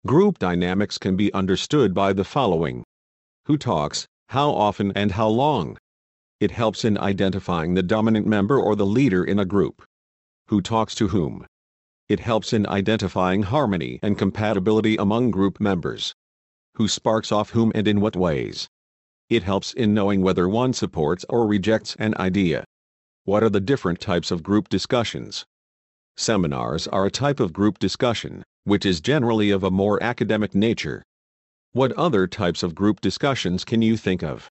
Group dynamics can be understood by the following. Who talks, how often and how long? It helps in identifying the dominant member or the leader in a group. Who talks to whom? It helps in identifying harmony and compatibility among group members. Who sparks off whom and in what ways? It helps in knowing whether one supports or rejects an idea. What are the different types of group discussions? Seminars are a type of group discussion, which is generally of a more academic nature. What other types of group discussions can you think of?